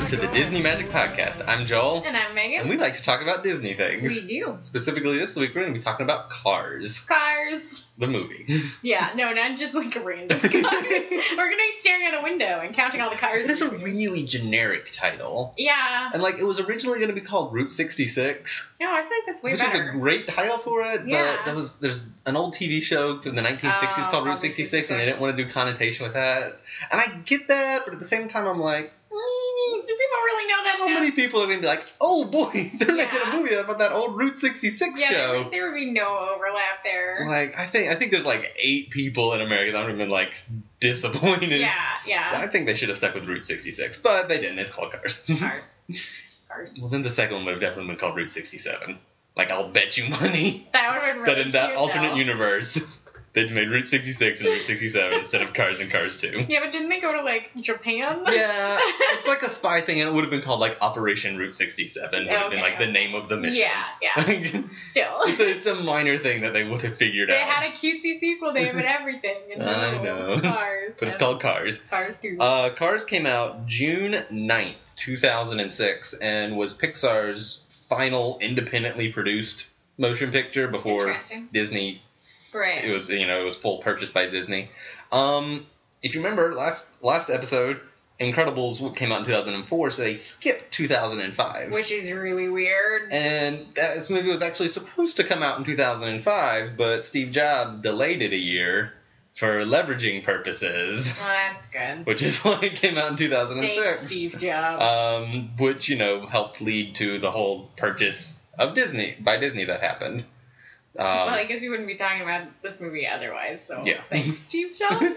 to the Disney Magic Podcast. I'm Joel. And I'm Megan. And we like to talk about Disney things. We do. Specifically this week, we're going to be talking about Cars. Cars. The movie. Yeah, no, not just like a random cars. We're going to be staring at a window and counting all the cars. It's a really generic title. Yeah. And it was originally going to be called Route 66. No, I feel like that's way which better. is a great title for it, Yeah. but there's an old TV show from the 1960s called Route 66, and they didn't want to do connotation with that. And I get that, but at the same time, I'm like, do people really know that how many people are going to be like, oh boy, they're making a movie about that old Route 66 show? There would be no overlap there. I think there's 8 people in America that would have been disappointed. Yeah. So I think they should have stuck with Route 66, but they didn't. It's called Cars. Cars. Well, then the second one would have definitely been called Route 67. I'll bet you money That would have been really that in that cute, alternate though. universe, they'd made Route 66 and Route 67 instead of Cars and Cars 2. Yeah, but didn't they go to Japan? Yeah, it's like a spy thing, and it would have been called Operation Route 67. Would have been the name of the mission. Yeah. Still. It's a minor thing that they would have figured They out. had a cutesy sequel name and everything. And I know. Cars. But it's called Cars. Cars 2. Cars came out June 9th, 2006, and was Pixar's final independently produced motion picture before Disney. Right. It was full purchased by Disney. If you remember last episode, Incredibles came out in 2004, so they skipped 2005. Which is really weird. And this movie was actually supposed to come out in 2005, but Steve Jobs delayed it a year for leveraging purposes. Well, that's good. Which is why it came out in 2006. Thanks, Steve Jobs. Which, helped lead to the whole purchase of Disney, by Disney, that happened. Well, I guess you wouldn't be talking about this movie otherwise, so yeah. Thanks, Steve Jobs.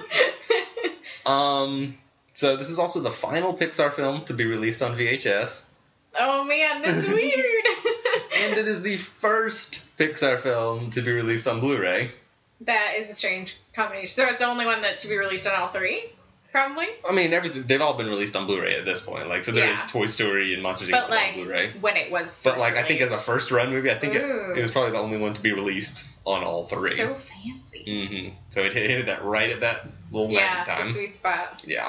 So this is also the final Pixar film to be released on VHS. Oh man, that's weird. And it is the first Pixar film to be released on Blu-ray. That is a strange combination. So it's the only one that to be released on all three? Probably? I mean, they've all been released on Blu-ray at this point. So there is Toy Story and Monsters, Inc. on Blu-ray. When it was first I think as a first-run movie, I think it was probably the only one to be released on all three. So fancy. Mm-hmm. So it hit that right at that little magic time. Yeah, the sweet spot. Yeah.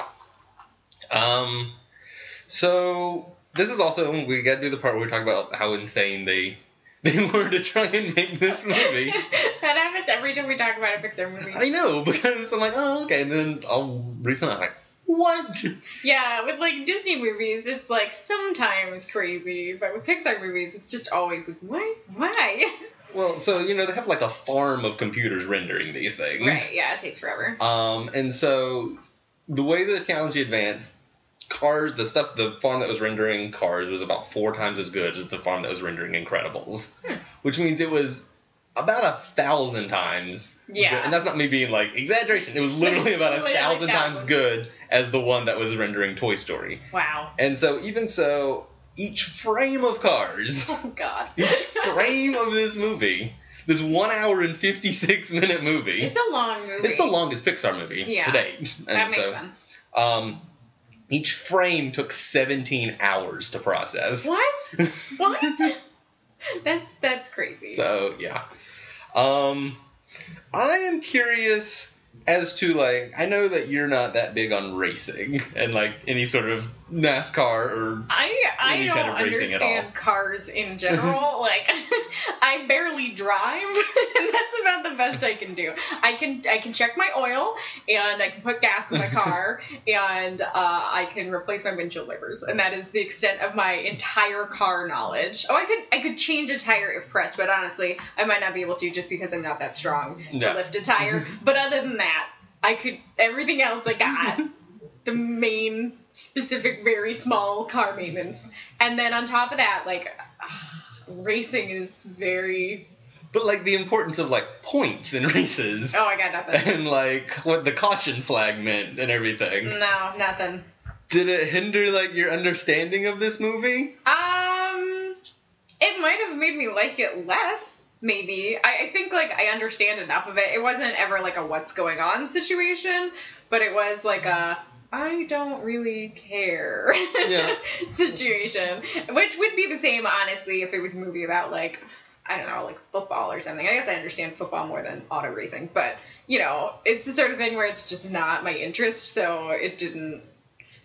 So this is also, we gotta do the part where we talk about how insane they were to try and make this movie. That happens every time we talk about a Pixar movie. I know, because I'm like, oh, okay, and then I'll read something, I'm like, what? Yeah, with Disney movies, it's sometimes crazy, but with Pixar movies, it's just always what? Why? Well, so, they have a farm of computers rendering these things. Right, yeah, it takes forever. And so the way the technology advanced, Cars, the farm that was rendering Cars was about 4 times as good as the farm that was rendering Incredibles. Which means it was about 1,000 times. Yeah. And that's not me being exaggeration. It was literally about 1,000 times good as the one that was rendering Toy Story. Wow. And so, even so, each frame of Cars, oh God, each frame of this movie, this 1 hour and 56-minute movie. It's a long movie. It's the longest Pixar movie to date. That makes sense. Each frame took 17 hours to process. What? What? That's crazy. So, yeah. I am curious as to, I know that you're not that big on racing and, any sort of NASCAR or I any don't kind of racing at all. understand cars in general. I barely drive, and that's about the best I can do. I can check my oil, and I can put gas in my car, and I can replace my windshield wipers, and that is the extent of my entire car knowledge. Oh, I could change a tire if pressed, but honestly, I might not be able to just because I'm not that strong to lift a tire. But other than that, everything else I got. The main, specific, very small car maintenance. And then on top of that, racing is very... But, the importance of, points in races. Oh, I got nothing. And, what the caution flag meant and everything. No, nothing. Did it hinder, your understanding of this movie? It might have made me like it less, maybe. I think, I understand enough of it. It wasn't ever, a what's going on situation, but it was, I don't really care situation. Which would be the same, honestly, if it was a movie about, I don't know, football or something. I guess I understand football more than auto racing. But, it's the sort of thing where it's just not my interest, so it didn't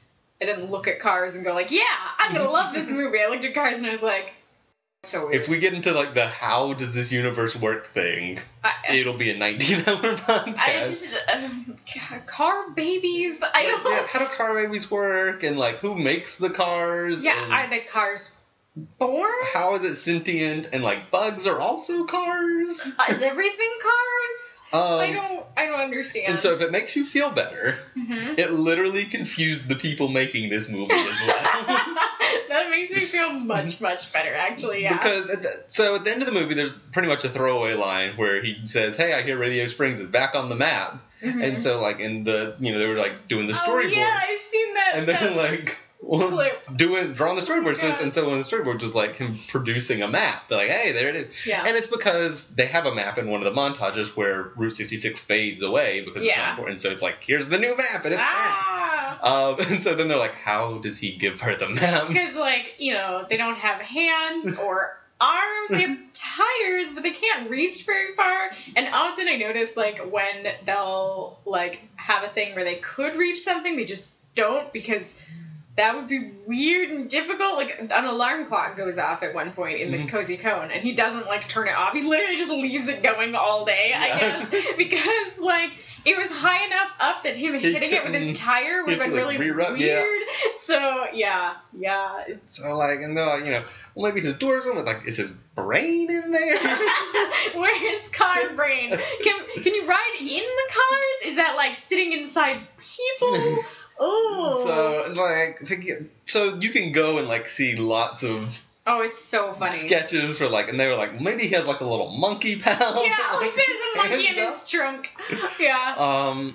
I didn't look at Cars and go like, yeah, I'm gonna love this movie. I looked at Cars and I was like, so weird. If we get into like the how does this universe work thing, it'll be a 19-hour podcast. I just car babies. I don't. Yeah, how do car babies work, and like who makes the cars? Yeah, and are the cars born? how is it sentient? And like bugs are also cars. Is everything cars? I don't understand. And so if it makes you feel better, Mhm. it literally confused the people making this movie as well. That makes me feel much, much better, actually, yeah. Because at the end of the movie, there's pretty much a throwaway line where he says, "Hey, I hear Radio Springs is back on the map." Mhm. And so like in the they were like doing the storyboard. Oh, yeah, I've seen that. And then like clip. drawing the storyboard to this, God. and so one of the storyboards was like him producing a map. They're like, hey, there it is. Yeah. And it's because they have a map in one of the montages where Route 66 fades away because it's not important. So it's like, here's the new map, and it's and so then they're like, how does he give her the map? Because, like, they don't have hands or arms. They have tires, but they can't reach very far. And often I notice, like, when they'll, like, have a thing where they could reach something, they just don't, because that would be weird and difficult. Like, an alarm clock goes off at one point in the Cozy Cone, and he doesn't, like, turn it off. He literally just leaves it going all day, I guess. Because, like, it was high enough up that him hitting it with his tire would have been really weird. Yeah. So, yeah. So, like, and they're like, well, maybe his door's open. Like, is his brain in there? Where's car brain? Can you ride in the cars? Is that, like, sitting inside people? Oh. So you can go and like see lots of it's so funny. sketches for like, and they were like, maybe he has like a little monkey pal. Yeah, like there's a monkey in his trunk. Yeah.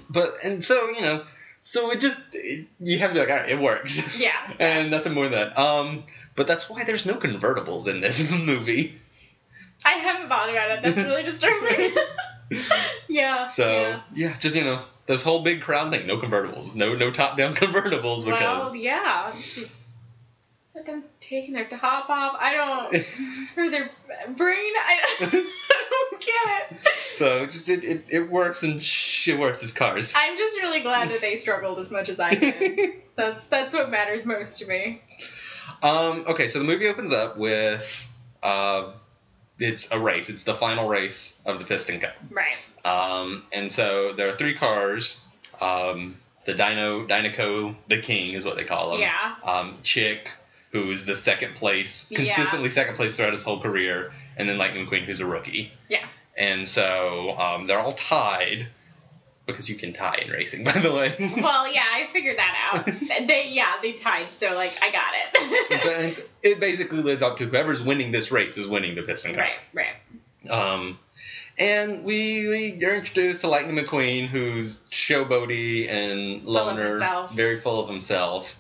So you have to be like, all right, it works. Yeah. And nothing more than that. But that's why there's no convertibles in this movie. I haven't thought about it. That's really disturbing. Yeah. So just those whole big crown thing, no convertibles, no top-down convertibles because. Well, yeah. Let them taking their top off. I don't. Or their brain. I don't get it. So it works, and it works as cars. I'm just really glad that they struggled as much as I did. That's what matters most to me. Okay, so the movie opens up with it's a race. It's the final race of the Piston Cup. Right. And so there are 3 cars. The Dinoco, the King is what they call him. Yeah. Chick, who's the consistently second place throughout his whole career, and then Lightning McQueen, who's a rookie. Yeah. And so they're all tied, because you can tie in racing, by the way. Well, yeah, I figured that out. They tied, so, like, I got it. And so it basically lives up to whoever's winning this race is winning the Piston Cup. Right. And we are introduced to Lightning McQueen, who's showboaty and loner, very full of himself.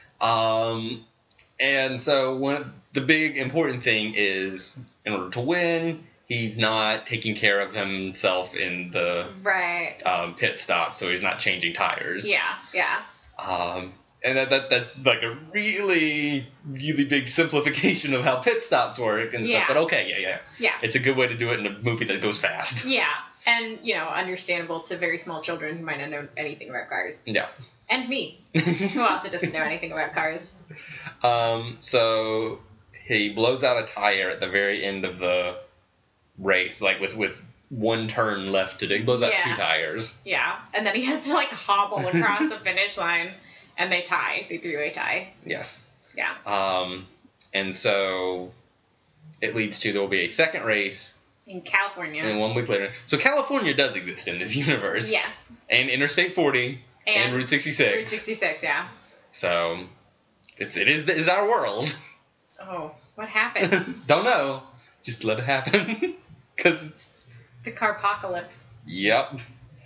And so the big important thing is, in order to win, he's not taking care of himself in the pit stop, so he's not changing tires. Yeah. And that's like a really, really big simplification of how pit stops work and stuff. But okay, yeah. It's a good way to do it in a movie that goes fast. Yeah, and, understandable to very small children who might not know anything about cars. Yeah. And me, who also doesn't know anything about cars. So he blows out a tire at the very end of the race, like with one turn left to do. He blows out 2 tires. Yeah, and then he has to, like, hobble across the finish line. And they tie. They 3-way tie. Yes. Yeah. And so it leads to there will be a second race. In California. And 1 week later. So California does exist in this universe. Yes. And Interstate 40. And Route 66. Route 66, yeah. So it is our world. Oh, what happened? Don't know. Just let it happen. Because it's... The carpocalypse. Yep.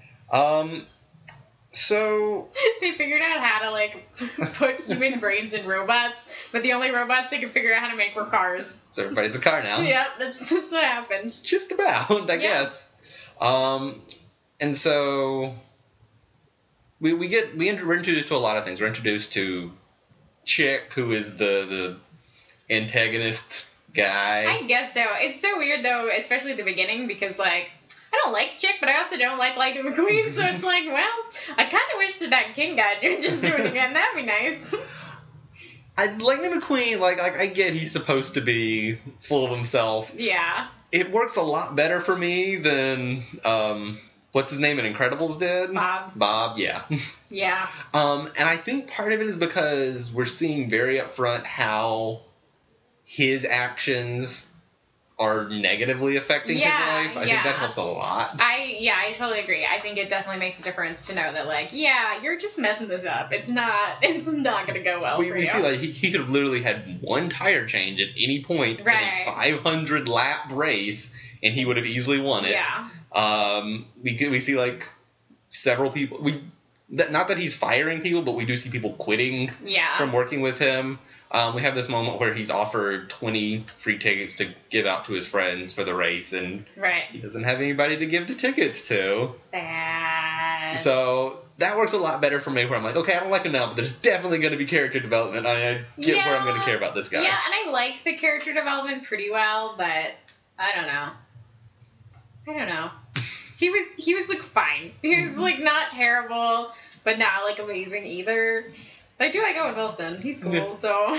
So they figured out how to, like, put human brains in robots, but the only robots they could figure out how to make were cars. So everybody's a car now. Yep, that's what happened. Just about, I guess. And so we're introduced to a lot of things. We're introduced to Chick, who is the antagonist guy. I guess so. It's so weird, though, especially at the beginning, because, like, I don't like Chick, but I also don't like Lightning McQueen, so it's like, well, I kind of wish that King guy would just do it again. That'd be nice. Lightning McQueen, like I get he's supposed to be full of himself. Yeah. It works a lot better for me than what's his name in Incredibles did? Bob, yeah. Yeah. And I think part of it is because we're seeing very upfront how his actions are negatively affecting his life. I think that helps a lot. I totally agree. I think it definitely makes a difference to know that, like, yeah, you're just messing this up. It's not going to go well for you. We see, like, he could have literally had one tire change at any point in a 500 lap race, and he would have easily won it. Yeah. We see, like, several people. Not that he's firing people, but we do see people quitting from working with him. We have this moment where he's offered 20 free tickets to give out to his friends for the race, and he doesn't have anybody to give the tickets to. Sad. So that works a lot better for me, where I'm like, okay, I don't like him now, but there's definitely going to be character development. I get where I'm going to care about this guy. Yeah, and I like the character development pretty well, but I don't know. He was like fine. He was like not terrible, but not like amazing either. But I do like Owen Wilson. He's cool, so.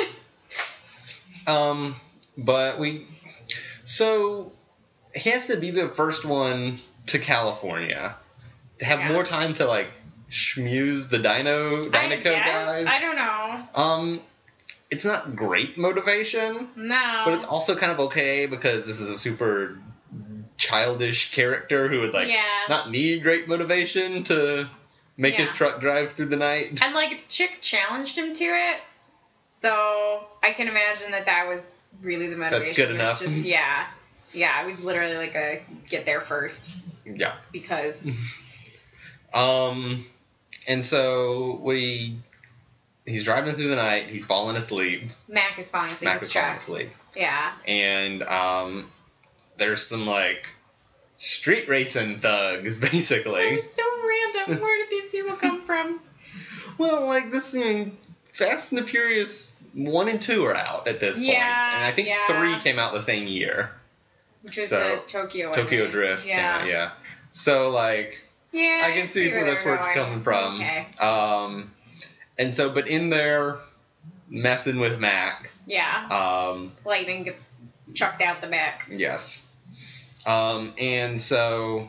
So he has to be the first one to California to have more time to like schmooze the Dinoco guys. I don't know. It's not great motivation. No. But it's also kind of okay because this is a super childish character who would like not need great motivation to make his truck drive through the night. And like Chick challenged him to it, so I can imagine that was really the motivation. That's good enough. Just, it was literally like a get there first. Yeah. Because. And so he's driving through the night. He's falling asleep. Mac is falling asleep. Yeah. And there's some like street racing thugs, basically. They're so random. Where did these people come from? Well, like this, Fast and the Furious 1 and 2 are out at this point. And I think 3 came out the same year. Which was the Tokyo one. Tokyo Drift came out, So, like, I can see where that's where it's coming from. Okay. And so, but in there, messing with Mac. Yeah. Lightning gets chucked out the back. Yes. And so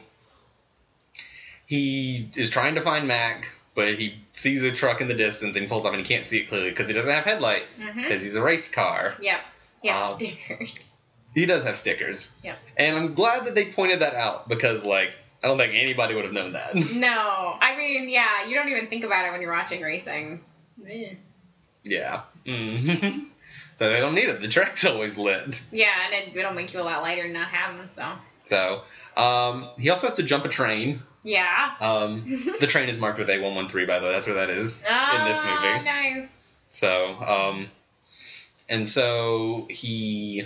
he is trying to find Mac, but he sees a truck in the distance and he pulls up and he can't see it clearly because he doesn't have headlights because he's a race car. Yep. He has stickers. He does have stickers. Yep. And I'm glad that they pointed that out because, like, I don't think anybody would have known that. No. I mean, you don't even think about it when you're watching racing. Yeah. Mm. So they don't need it. The track's always lit. Yeah, and it'll make you a lot lighter not have them, so. So, he also has to jump a train. Yeah. The train is marked with A113, by the way. That's where that is in this movie. Nice. So, and so he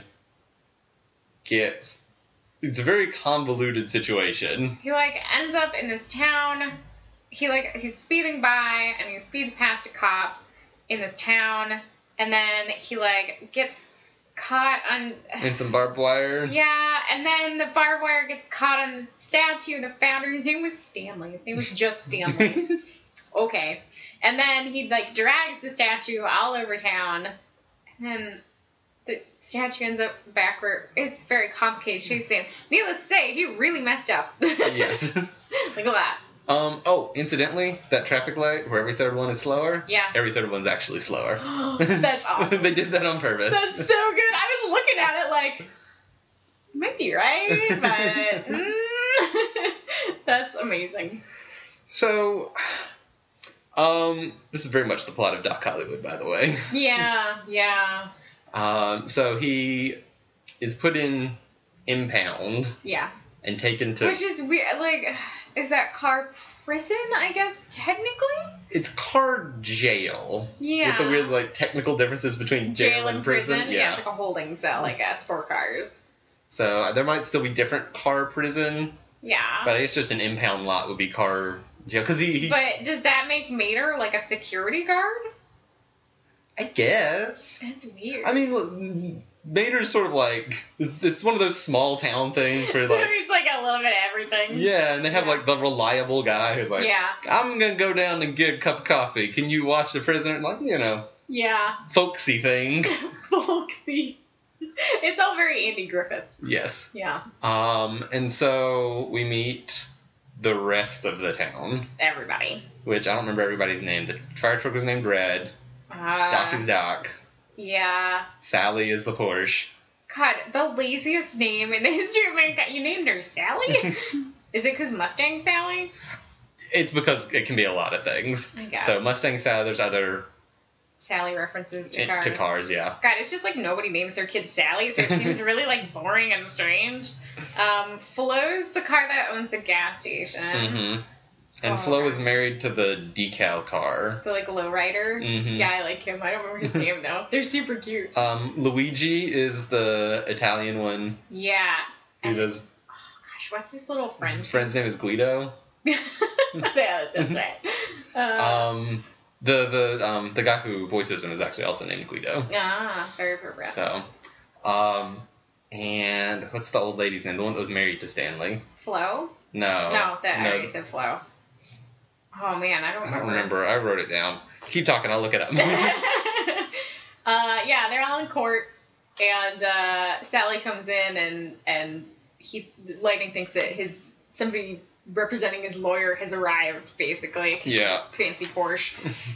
gets... It's a very convoluted situation. He, like, ends up in this town. He's speeding by, and he speeds past a cop in this town, and then he, like, gets caught on... In some barbed wire? Yeah, and then the barbed wire gets caught on the statue, the founder. His name was Stanley. His name was just Stanley. Okay. And then he, like, drags the statue all over town, and then the statue ends up backward. It's very complicated chase scene. Needless to say, he really messed up. Yes. Like a lot. Incidentally, that traffic light where every third one is slower, every third one's actually slower. That's awesome. They did that on purpose. That's so good. I was looking at it like, you might be right, but that's amazing. So, this is very much the plot of Doc Hollywood, by the way. Yeah. So he is put in impound. Yeah. And taken to... Which is weird, like... Is that car prison, I guess, technically? It's car jail. Yeah. With the weird, like, technical differences between jail and prison. Yeah, it's like a holding cell, I guess, for cars. So, there might still be different car prison. Yeah. But I guess just an impound lot would be car jail. Because he... But does that make Mater, like, a security guard? I guess. That's weird. I mean, Mater's sort of like, it's one of those small town things where So like, he's like a little bit of everything. yeah, and they have Yeah. like the reliable guy who's like, Yeah. I'm gonna go down and get a cup of coffee. Can you watch the prisoner? Like, Yeah. folksy thing. Folksy. It's all very Andy Griffith. Yes. Yeah. And so we meet the rest of the town, Everybody. which I don't remember everybody's name. The fire truck was named Red. Doc is Doc. Yeah. Sally is the Porsche. God, the laziest name in the history of mankind. You named her Sally? Is it because Mustang Sally? It's because it can be a lot of things. I guess. So Mustang Sally, there's other Sally references to cars. to cars, yeah. God, it's just like nobody names their kid Sally, so it seems really like boring and strange. Flo's the car that owns the gas station. Mm-hmm. And Oh, Flo is gosh. married to the decal car. The like lowrider. Mhm. Yeah, I like him. I don't remember his name though. They're super cute. Luigi is the Italian one Yeah. who And, does. gosh, what's his little friend? His friend's name is Guido. Yeah, that's right. The guy who voices him is actually also named Guido. Very appropriate. So, and what's the old lady's name? The one that was married to Stanley. Flo? No. I already said Flo. Oh man, I don't I don't remember. remember. I wrote it down. Keep talking. I'll look it up. Yeah, they're all in court, and Sally comes in, and Lightning thinks that somebody representing his lawyer has arrived, basically. 'Cause Yeah. She's fancy Porsche.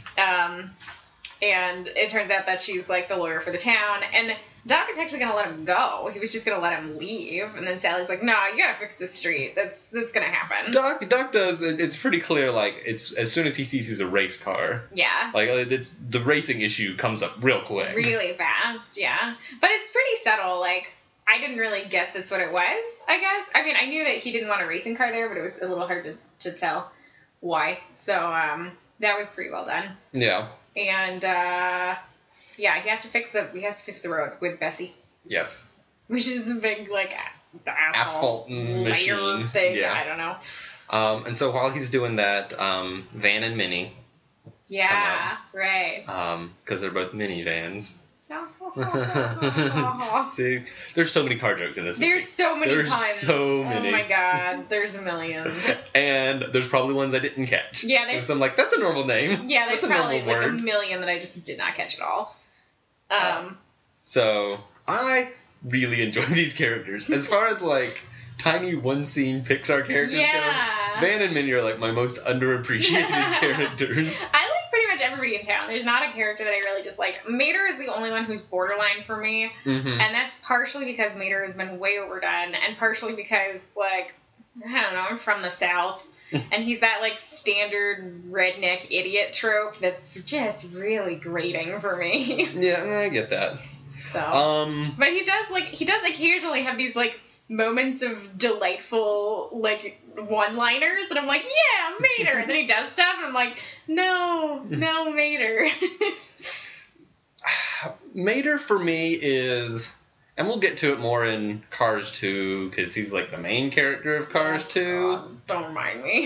And it turns out that she's like the lawyer for the town, and Doc is actually gonna let him go. He was just gonna let him leave, and then Sally's like, "No, you gotta fix this street. That's gonna happen." Doc does. It's pretty clear. Like it's as soon as he sees he's a race car. Yeah. Like it's the racing issue comes up real quick. Really fast, yeah. But it's pretty subtle. Like, I didn't really guess that's what it was, I guess. I mean, I knew that he didn't want a racing car there, but it was a little hard to tell why. So, that was pretty well done. Yeah. And, he has to fix the road with Bessie, Yes. which is a big, like, Asphalt layer machine. thing. Yeah. I don't know. And so while he's doing that, Van and Minnie, Yeah, right. because they're both minivans. There's See, there's so many car jokes in this movie. so many There's puns. so many. Oh my god, there's a million. And there's probably ones I didn't catch. Yeah, there's- So I'm like, that's a normal name. Yeah, there's that's a probably normal like a word. million that I just did not catch at all. So I really enjoy these characters. As far as like tiny one scene Pixar characters Yeah. go, Van and Minnie are like my most underappreciated characters. I like pretty much everybody in town. There's not a character that I really dislike. Mater is the only one who's borderline for me, Mm-hmm. and that's partially because Mater has been way overdone, and partially because, like, I don't know, I'm from the South, and he's that, like, standard redneck idiot trope that's just really grating for me. Yeah, I get that. So. But he does occasionally have these, like, moments of delightful, like, one-liners, and I'm like, yeah, Mater! And then he does stuff, and I'm like, no, Mater. Mater for me is, and we'll get to it more in Cars 2, because he's like the main character of Cars 2. Don't remind me.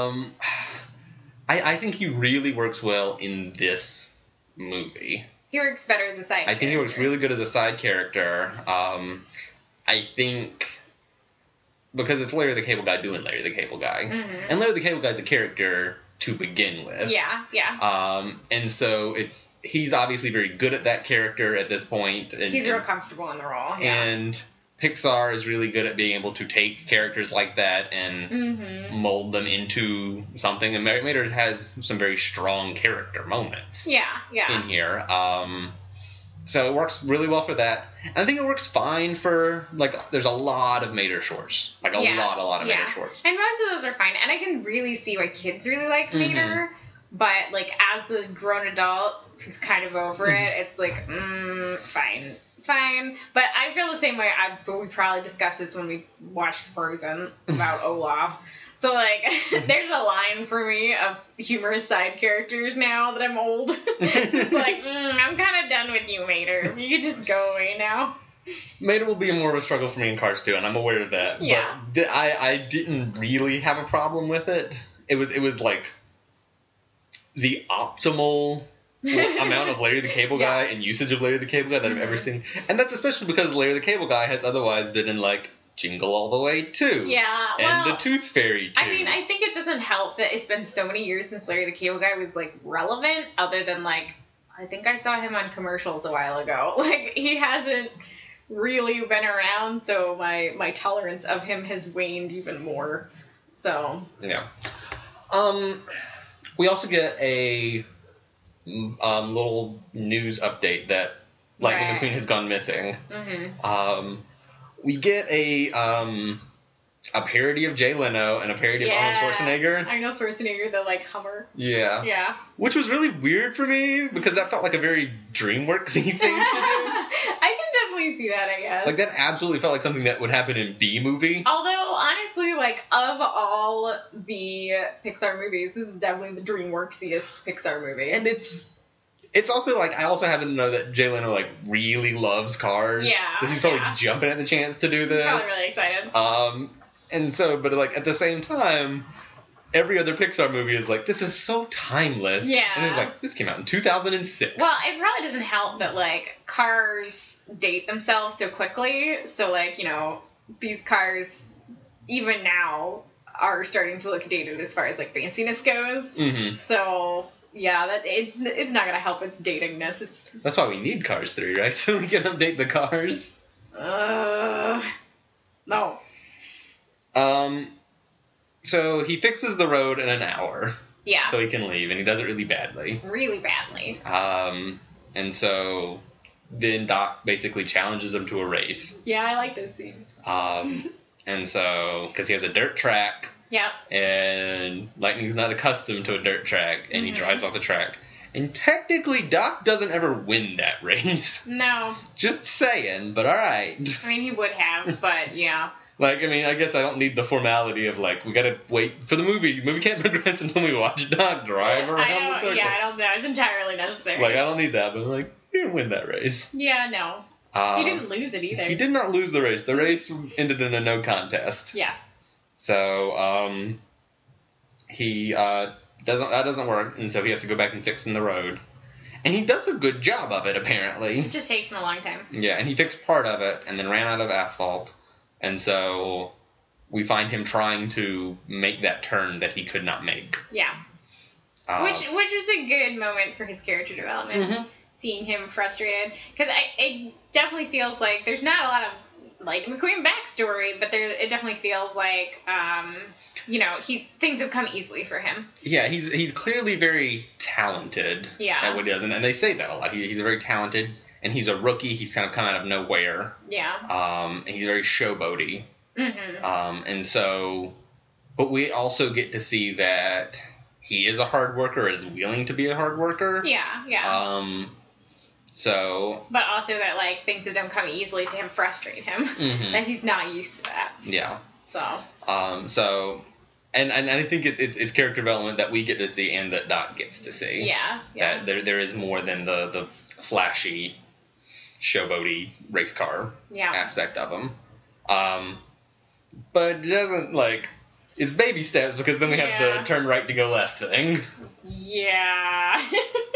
I think he really works well in this movie. He works better as a side I think he works really good as a side character. I think because it's Larry the Cable Guy doing Larry the Cable Guy. Mhm. And Larry the Cable Guy's a character to begin with. Yeah. And so he's obviously very good at that character at this point. And, He's real comfortable in the role. Yeah. And Pixar is really good at being able to take characters like that and Mm-hmm. mold them into something. And Mater has some very strong character moments Yeah. in here. So it works really well for that. And I think it works fine for, like, there's a lot of Mater shorts. Like, a lot of Mater shorts. And most of those are fine. And I can really see why kids really like Mater. But, like, as the grown adult who's kind of over it, it's like, fine. But I feel the same way. But we probably discussed this when we watched Frozen about Olaf. So, like, there's a line for me of humorous side characters now that I'm old. It's like, I'm kind of done with you, Mater. You can just go away now. Mater will be more of a struggle for me in Cars 2, and I'm aware of that. Yeah. But I didn't really have a problem with it. It was like the optimal amount of Larry the Cable Guy and usage of Larry the Cable Guy that I've ever seen. And that's especially because Larry the Cable Guy has otherwise been in, like, Jingle All the Way 2. Yeah, and The Tooth Fairy 2. I mean, I think it doesn't help that it's been so many years since Larry the Cable Guy was, like, relevant, other than, like, I think I saw him on commercials a while ago. Like, he hasn't really been around, so my tolerance of him has waned even more. So. Yeah. We also get a little news update that Lightning McQueen has gone missing. Mm-hmm. We get a parody of Jay Leno and a parody of Arnold Schwarzenegger. Arnold Schwarzenegger, the, like, Hummer. Yeah. Yeah. Which was really weird for me, because that felt like a very DreamWorks-y thing to do. I can definitely see that, I guess. Like, that absolutely felt like something that would happen in B-movie. Although, honestly, like, of all the Pixar movies, this is definitely the DreamWorksiest Pixar movie. And it's also, like, I also happen to know that Jay Leno, like, really loves cars. Yeah. So he's probably jumping at the chance to do this. Probably really excited. And so, but, like, at the same time, every other Pixar movie is like, this is so timeless. Yeah. And it's like, this came out in 2006. Well, it probably doesn't help that, like, cars date themselves so quickly. So, like, you know, these cars, even now, are starting to look dated as far as, like, fanciness goes. Mm-hmm. So, yeah, that it's not going to help its datingness. That's why we need Cars 3, right? So we can update the cars. No. So he fixes the road in an hour. Yeah. So he can leave, and he does it really badly. Really badly. And so then Doc basically challenges him to a race. Yeah, I like this scene. And so, because he has a dirt track. Yep. And Lightning's not accustomed to a dirt track, and he drives off the track. And technically, Doc doesn't ever win that race. No. Just saying, but alright. I mean, he would have, but yeah. Like, I mean, I guess I don't need the formality of, like, we gotta wait for the movie. The movie can't progress until we watch Doc drive around the circle. Yeah, I don't know. It's entirely necessary. Like, I don't need that, but, like, he didn't win that race. Yeah, no. He didn't lose it either. He did not lose the race. The race ended in a no contest. Yes. So, that doesn't work, and so he has to go back and fix in the road. And he does a good job of it, apparently. It just takes him a long time. Yeah, and he fixed part of it, and then ran out of asphalt. And so we find him trying to make that turn that he could not make. Yeah. Which is a good moment for his character development. Mm-hmm. Seeing him frustrated. Because it definitely feels like there's not a lot of, like, McQueen backstory, but it definitely feels like, things have come easily for him. Yeah, he's clearly very talented at what he does. And they say that a lot. He's very talented. And he's a rookie. He's kind of come out of nowhere. Yeah. And he's very showboaty. Mm-hmm. And so, but we also get to see that he is a hard worker, is willing to be a hard worker. Yeah, yeah. So. But also that, like, things that don't come easily to him frustrate him. Mm-hmm. That he's not used to that. Yeah. So. And I think it's character development that we get to see and that Doc gets to see. Yeah. That there is more than the flashy, showboaty race car aspect of him. But it doesn't, like, it's baby steps because then we have the turn right to go left thing. Yeah.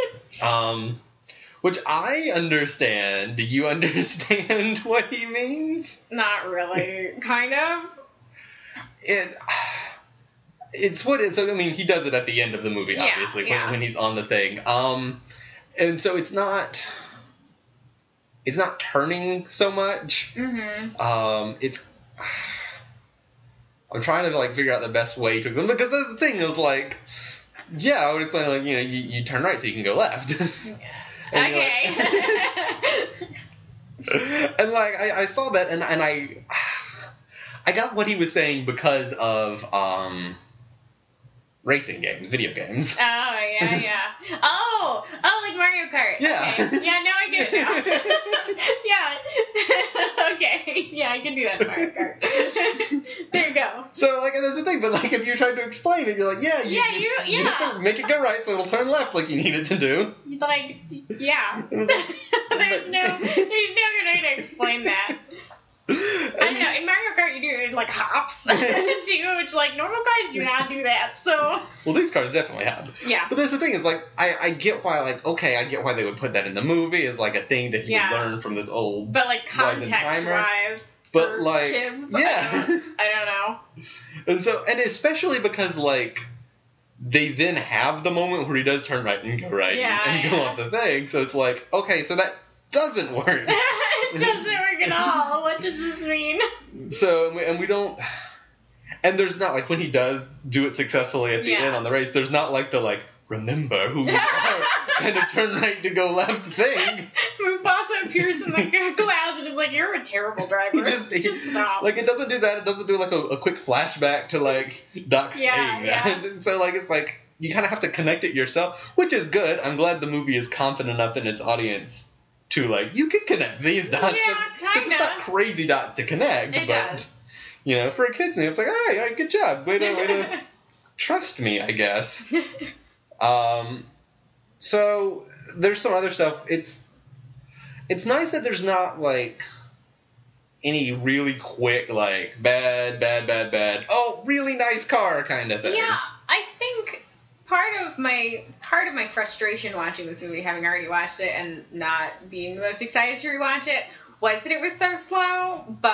Which I understand. Do you understand what he means? Not really. Kind of. It's what it, so I mean he does it at the end of the movie, obviously, when he's on the thing. And so it's not turning so much. Mm-hmm. I'm trying to, like, figure out the best way to, because the thing is, like, yeah, I would explain, like, you know, you turn right so you can go left. Okay. And like I saw that and I got what he was saying because of racing games, video games. Oh, yeah. Oh, like Mario Kart. Yeah. Okay. Yeah, no, I get it now. Yeah. Okay. Yeah, I can do that in Mario Kart. There you go. So, like, and that's the thing, but, like, if you're trying to explain it, you're like, you have to make it go right so it'll turn left like you need it to do. Like, yeah. There's no good way to explain that. I don't know. In Mario Kart, you do like hops too, which like normal cars do not do that. So. Well, these cars definitely have. Yeah. But that's the thing is like I get why I get why they would put that in the movie as like a thing that you learn from this old. But like context-wise. But like kids, yeah. I don't know. And especially because like they then have the moment where he does turn right and go right and go off the thing. So it's like, okay, so that doesn't work. It doesn't work at all. What does this mean? So, and we don't... And there's not, like, when he does do it successfully at the end on the race, there's not, like, the, like, remember who you are, kind of turn right to go left thing. Mufasa appears in the clouds and is like, you're a terrible driver. Just stop. Like, it doesn't do that. It doesn't do, like, a quick flashback to, like, Doc saying that. And so, like, it's like, you kind of have to connect it yourself, which is good. I'm glad the movie is confident enough in its audience to, like, you can connect these dots. Yeah, kind of. It's not crazy dots to connect. It does. You know, for a kid's movie, it's like, all right, good job. Way to trust me, I guess. So there's some other stuff. It's nice that there's not, like, any really quick, like, bad, oh, really nice car kind of thing. Yeah, I think part of my frustration watching this movie, having already watched it and not being the most excited to rewatch it, was that it was so slow, but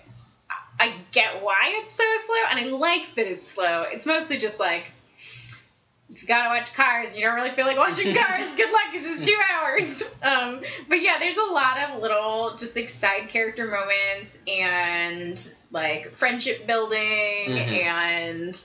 I get why it's so slow, and I like that it's slow. It's mostly just like, if you gotta watch cars, you don't really feel like watching cars, good luck, because it's 2 hours. But yeah, there's a lot of little, just like side character moments, and like friendship building, and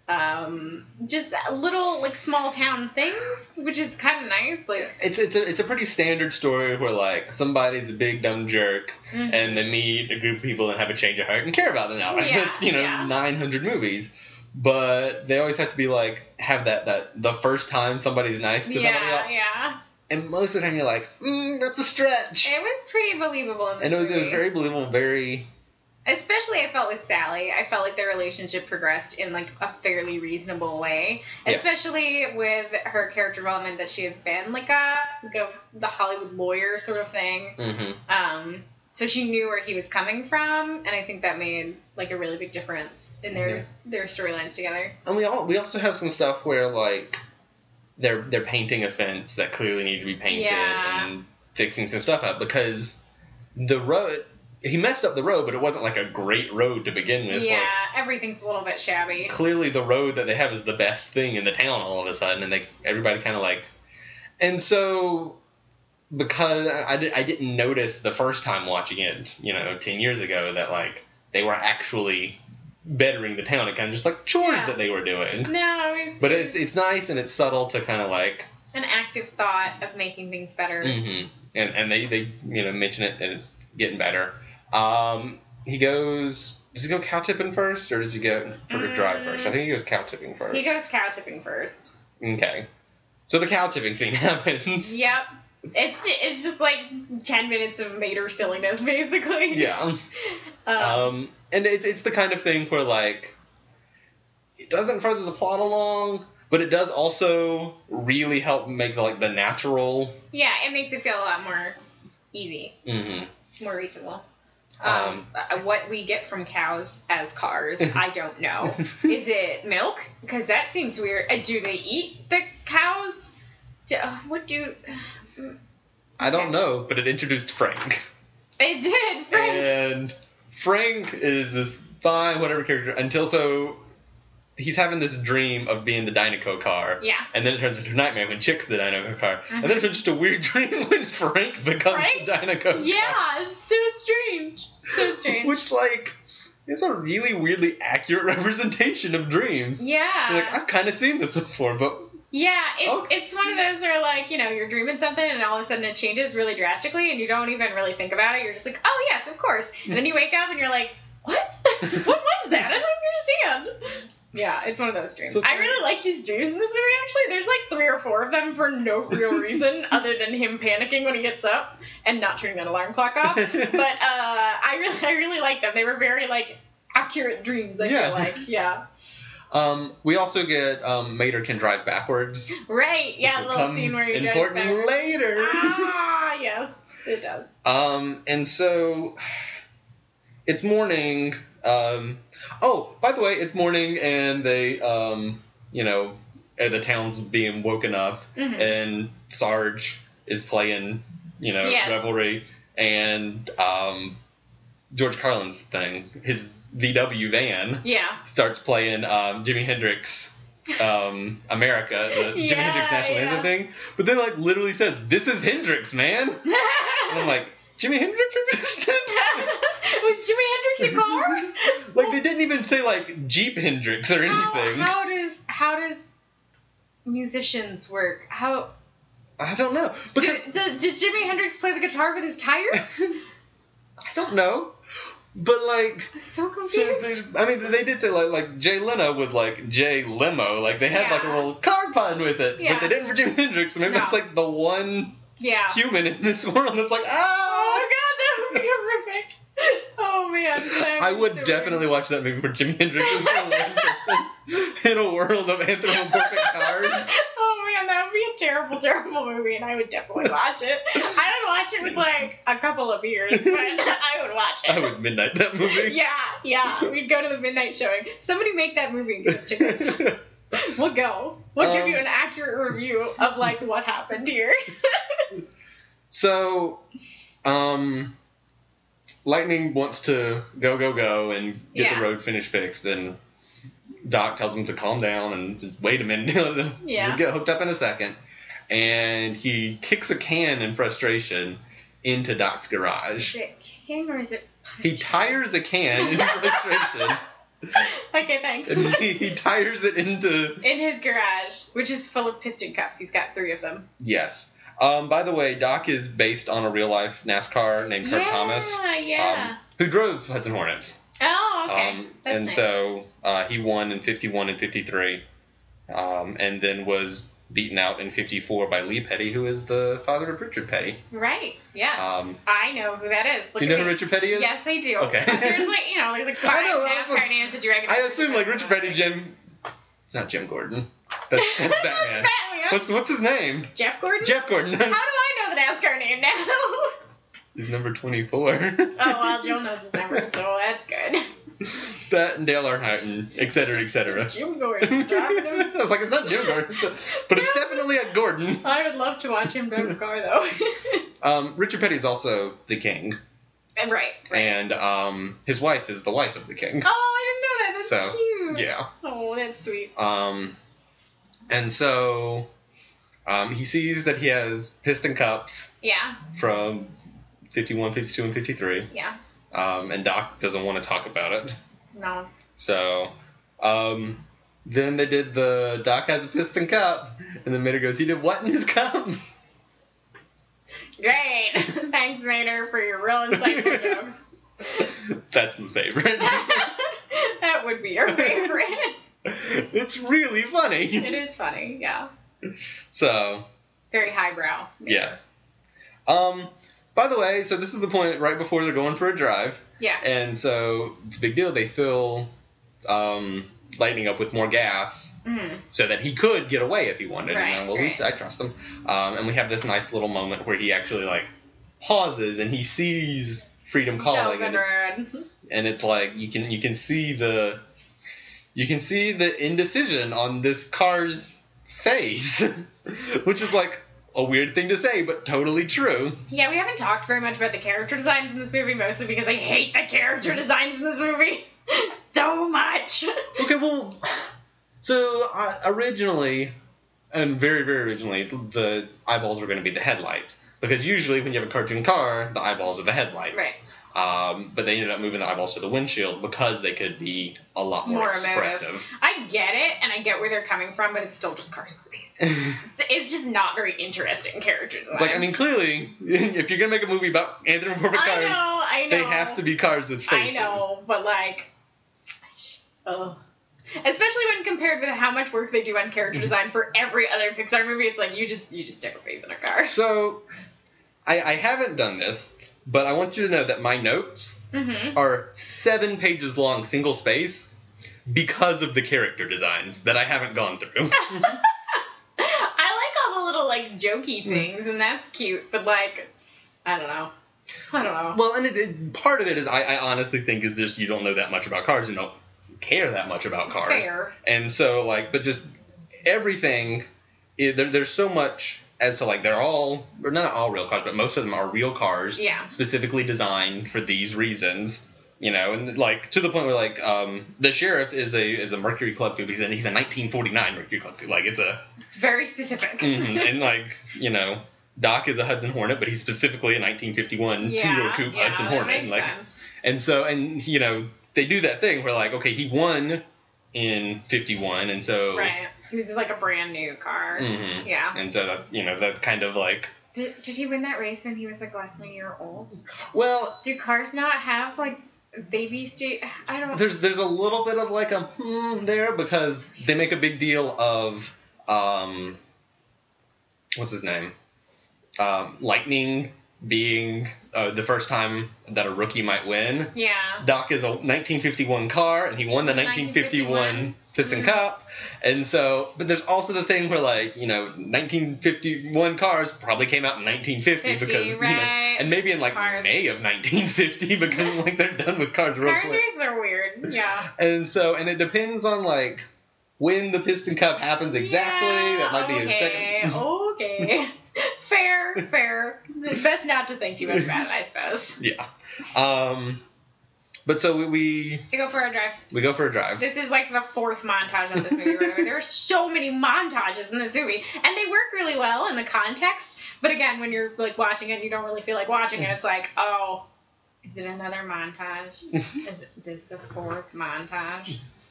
just little like small town things, which is kind of nice. Like it's a pretty standard story where like somebody's a big dumb jerk and they meet a group of people and have a change of heart and care about them now. Yeah, it's 900 movies, but they always have to be like have that the first time somebody's nice to somebody else. Yeah. And most of the time you're like, that's a stretch. It was pretty believable in this and it was movie. very believable, very. Especially I felt with Sally. I felt like their relationship progressed in like a fairly reasonable way. Yeah. Especially with her character development that she had been like the Hollywood lawyer sort of thing. So she knew where he was coming from, and I think that made like a really big difference in their storylines together. And we also have some stuff where like they're painting a fence that clearly needed to be painted and fixing some stuff up because the road. He messed up the road, but it wasn't like a great road to begin with. Yeah, like, everything's a little bit shabby. Clearly, the road that they have is the best thing in the town all of a sudden, and everybody kind of like. And so, because I didn't notice the first time watching it, 10 years ago, that like they were actually bettering the town. It kind of just like chores that they were doing. No, but it's nice and it's subtle to kind of like an active thought of making things better. And they mention it and it's getting better. Does he go cow tipping first, or does he go for a drive first? I think he goes cow tipping first. He goes cow tipping first. Okay. So the cow tipping scene happens. Yep. It's just like 10 minutes of Mater silliness, basically. Yeah. And it's the kind of thing where, like, it doesn't further the plot along, but it does also really help make, like, the natural... Yeah, it makes it feel a lot more easy. More reasonable. What we get from cows as cars, I don't know. Is it milk? Because that seems weird. Do they eat the cows? I don't know, but it introduced Frank. It did, Frank. And Frank is this fine, whatever character, until he's having this dream of being the Dinoco car. Yeah. And then it turns into a nightmare when Chick's the Dinoco car. And then it turns into a weird dream when Frank becomes the Dinoco car. Yeah, it's so strange. So strange. Which, like, is a really weirdly accurate representation of dreams. Yeah. You're like, I've kind of seen this before, but... Yeah, it's one of those where, like, you're dreaming something and all of a sudden it changes really drastically and you don't even really think about it. You're just like, oh, yes, of course. And then you wake up and you're like, what? What was that? I don't understand. Yeah, it's one of those dreams. So I really liked his dreams in this movie, actually. There's like 3 or 4 of them for no real reason other than him panicking when he gets up and not turning that alarm clock off. But I really liked them. They were very, like, accurate dreams, I feel like. Yeah. We also get Mater can drive backwards. Right, yeah, a little scene where he drives backwards. Important later. Ah, yes, it does. And so... it's morning. Oh, by the way, it's morning, and they, the town's being woken up, and Sarge is playing, Revelry, and George Carlin's thing, his VW van, starts playing Jimi Hendrix. America, the Jimi Hendrix National Anthem thing, but then literally says, "This is Hendrix, man." And I'm like, Jimi Hendrix existed? Was Jimi Hendrix a car? They didn't even say Jeep Hendrix or anything. How does musicians work? How? I don't know. Because Did Jimi Hendrix play the guitar with his tires? I don't know. But I'm so confused. They did say Jay Leno was Jay Limo. They had a little car pun with it, but they didn't for Jimi Hendrix. So maybe that's the one human in this world that's oh my god, that would be horrific. Oh man, I would definitely watch that movie where Jimi Hendrix is the one person in a world of anthropomorphic cars. Oh man, that would be a terrible, terrible movie, and I would definitely watch it. I would watch it with a couple of beers, but I would watch it. I would midnight that movie. Yeah, we'd go to the midnight showing. Somebody make that movie and give us tickets. We'll go. We'll give you an accurate review of what happened here. So, Lightning wants to go and get the road fixed, and Doc tells him to calm down and just wait a minute. We'll get hooked up in a second. And he kicks a can in frustration into Doc's garage. Is it kicking or is it punching? He tires a can in frustration. Okay, thanks. And he tires it in his garage, which is full of piston cups. He's got 3 of them. Yes. By the way, Doc is based on a real-life NASCAR named Kurt Thomas. Who drove Hudson Hornets. Oh, okay. And nice. So he won in 51 and 53, and then was beaten out in 54 by Lee Petty, who is the father of Richard Petty. Right, yes. I know who that is. Do you know who Richard Petty is? Yes, I do. Okay. There's 5 NASCAR names that you recognize. I assume Richard Petty, it's not Jim Gordon. That's Batman. What's his name? Jeff Gordon? Jeff Gordon. How do I know the NASCAR name now? He's number 24. Oh, well, Joe knows his number, so that's good. That and Dale Earnhardt and et cetera, et cetera. Jim Gordon driving him. I was it's not Jim Gordon, but it's definitely a Gordon. I would love to watch him drive a car, though. Richard Petty's also the king. Right. And his wife is the wife of the king. Oh, I didn't know that. That's cute. Yeah. Oh, that's sweet. And so he sees that he has piston cups. Yeah. From 51, 52, and 53. Yeah. And Doc doesn't want to talk about it. No. So, then they did the Doc has a piston cup, and then Mater goes, he did what in his cup? Great. Thanks, Mater, for your real insightful jokes. That's my favorite. That would be your favorite. It's really funny. It is funny, yeah. So. Very highbrow. Yeah. By the way, so this is the point right before they're going for a drive. Yeah. And so it's a big deal. They fill Lightning up with more gas so that he could get away if he wanted. Right, I trust him. And we have this nice little moment where he actually pauses and he sees Freedom calling, and it's you can see the indecision on this car's face, which is a weird thing to say, but totally true. Yeah, we haven't talked very much about the character designs in this movie, mostly because I hate the character designs in this movie so much. Okay, well, so originally, and very, very originally, the eyeballs were going to be the headlights. Because usually when you have a cartoon car, the eyeballs are the headlights. Right. But they ended up moving the eyeballs to the windshield because they could be a lot more expressive. Emotive. I get it, and I get where they're coming from, but it's still just cars with faces. It's just not very interesting character design. It's clearly, if you're going to make a movie about anthropomorphic cars, I know. They have to be cars with faces. I know, but it's just, ugh. Especially when compared with how much work they do on character design for every other Pixar movie, it's you just stick a face in a car. So, I haven't done this, but I want you to know that my notes are 7 pages long, single space, because of the character designs that I haven't gone through. I like all the little, jokey things, and that's cute, but, I don't know. I don't know. Well, and part of it is I honestly think is just you don't know that much about cars and don't care that much about cars. Fair. And so, like, but just everything, there's so much as to, like, they're all, or not all real cars, but most of them are real cars. Yeah. Specifically designed for these reasons. You know, and, like, to the point where, like, the sheriff is a Mercury Club coupe, and he's a 1949 Mercury Club coupe. Like, it's a... Very specific. And, like, you know, Doc is a Hudson Hornet, but he's specifically a 1951 two-door coupe Hudson Hornet. Makes like, sense. and so, and, you know, they do that thing where, like, okay, he won in 51, and so... Right. He was like a brand new car. Mm-hmm. Yeah. And so, that, you know, that kind of, like... Did he win that race when he was, like, less than a year old? Well... Do cars not have, like... baby state. I don't. There's a little bit of like a there because they make a big deal of what's his name, Lightning being the first time that a rookie might win. Yeah. Doc is a 1951 car, and he won the 1951 Piston Cup, and so. But there's also the thing where, like, you know, 1951 cars probably came out in 1950 because right. you know, and maybe in like cars. May of 1950 because like they're done with cars real Cars quick. are so weird. Yeah. And so, and it depends on like when the Piston Cup happens exactly. Yeah, that might be a second. Okay. Fair. Best not to think too much about it, I suppose. Yeah. But so we To go for a drive. go for a drive. This is like the fourth montage of this movie. There are so many montages in this movie, and they work really well in the context. But again, when you're like watching it, and you don't really feel like watching it. It's like, oh, is it another montage? Is this the fourth montage?